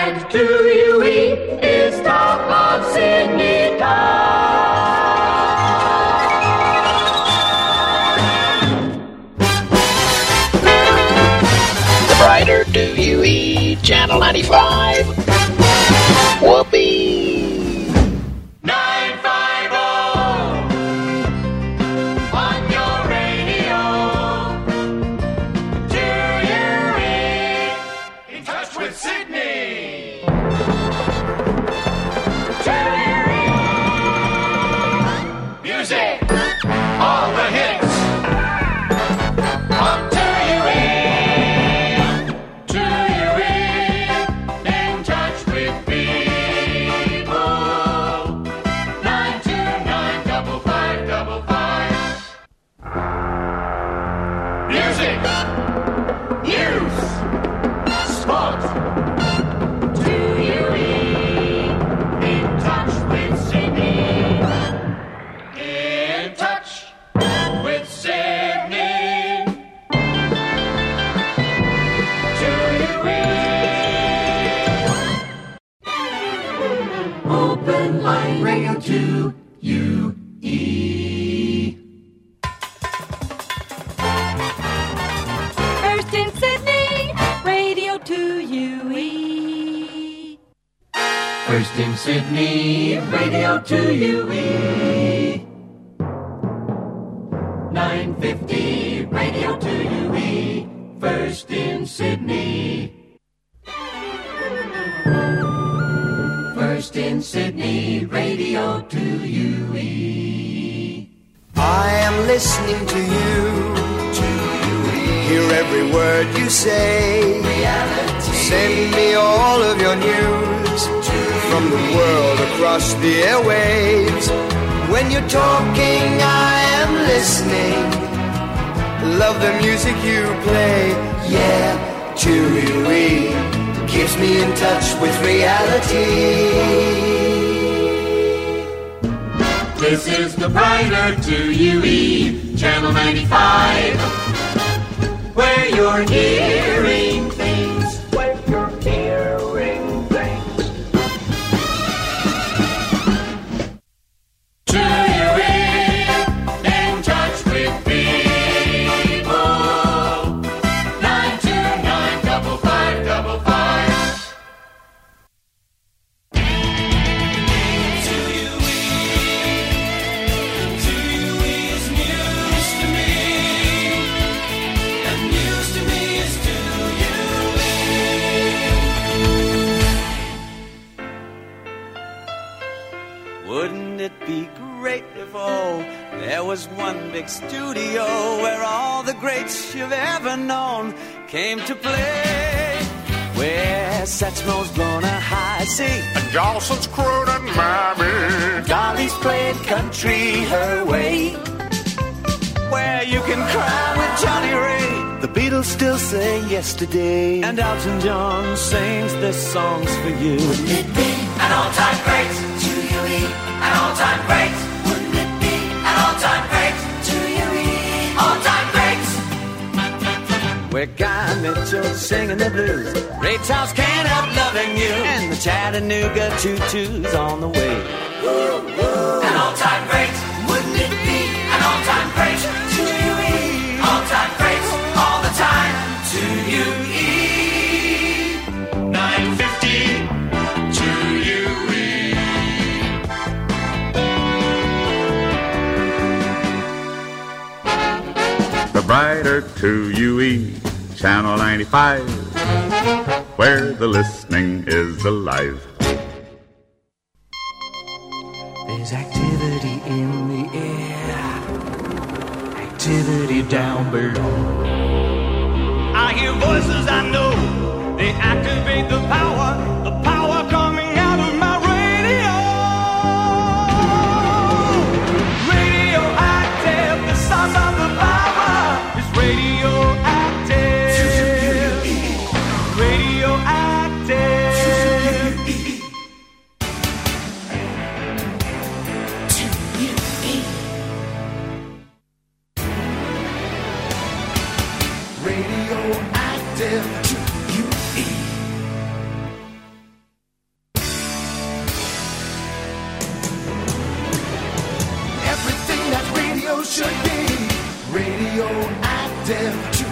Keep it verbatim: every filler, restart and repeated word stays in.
And two U E is top of Sydney town. The brighter two U E, Channel ninety-five. Whoopee! First in Sydney, Radio two U E. nine fifty, Radio two U E. First in Sydney. First in Sydney, Radio two U E. I am listening to you. Hear every word you say. Reality. Send me all of your news from the world across the airwaves. When you're talking, I am listening. Love the music you play. Yeah, Chewy keeps me in touch with reality. This is the brighter two U E, Channel ninety-five. Where you're hearing things, where you're hearing things. two U E, in touch with people. nine two nine, five five five five. Wouldn't it be great if, oh, there was one big studio where all the greats you've ever known came to play? Where Satchmo's blown a high C and Dawson's crowed and Mammy Dolly's played country her way. Where you can cry with Johnny Ray, the Beatles still sing Yesterday, and Elton John sings their songs for you. Wouldn't it be an all-time great? An all-time great. Wouldn't it be an all-time great? two U E, all-time great. Where Guy Mitchell's singing the blues, Ray Charles can't help loving you, and the Chattanooga Choo-Choo's on the way. Woo, woo. An all-time great. Wouldn't it be an all-time great? two U E, all-time great, all the time. two U E, nine fifty, two U E. The brighter two U E, Channel ninety-five, where the listening is alive. There's activity in the air, activity down below. I hear voices I know, they activate the power, the power coming out of my radio. Radioactive, the source of the power is radioactive. Radioactive. Radioactive two U E. should be radioactive.